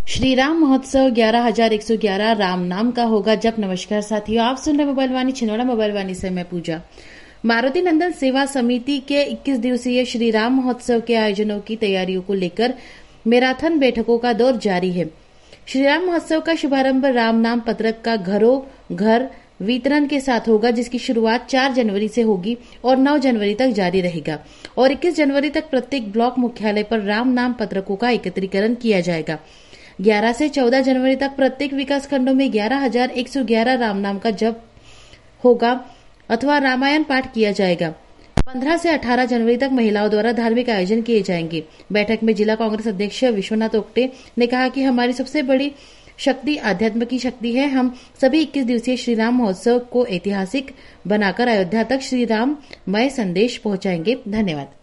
श्री राम महोत्सव 11,111 राम नाम का होगा जप। नमस्कार साथियों, आप सुन रहे मोबाइल वाणी छिंदवाड़ा। मोबाइल वाणी से मैं पूजा। मारुति नंदन सेवा समिति के 21 दिवसीय श्री राम महोत्सव के आयोजनों की तैयारियों को लेकर मैराथन बैठकों का दौर जारी है। श्री राम महोत्सव का शुभारंभ राम नाम पत्रक का घरों घर वितरण के साथ होगा, जिसकी शुरुआत 4 जनवरी से होगी और 9 जनवरी तक जारी रहेगा और 21 जनवरी तक प्रत्येक ब्लॉक मुख्यालय पर राम नाम पत्रकों का एकत्रीकरण किया जाएगा। 11 से 14 जनवरी तक प्रत्येक विकास खंडों में 11,111 राम नाम का जप होगा अथवा रामायण पाठ किया जाएगा। 15 से 18 जनवरी तक महिलाओं द्वारा धार्मिक आयोजन किए जाएंगे। बैठक में जिला कांग्रेस अध्यक्ष विश्वनाथ ओक्टे ने कहा कि हमारी सबसे बड़ी शक्ति आध्यात्म की शक्ति है। हम सभी 21 दिवसीय श्री राम महोत्सव को ऐतिहासिक बनाकर अयोध्या तक श्री राम मय संदेश पहुंचाएंगे। धन्यवाद।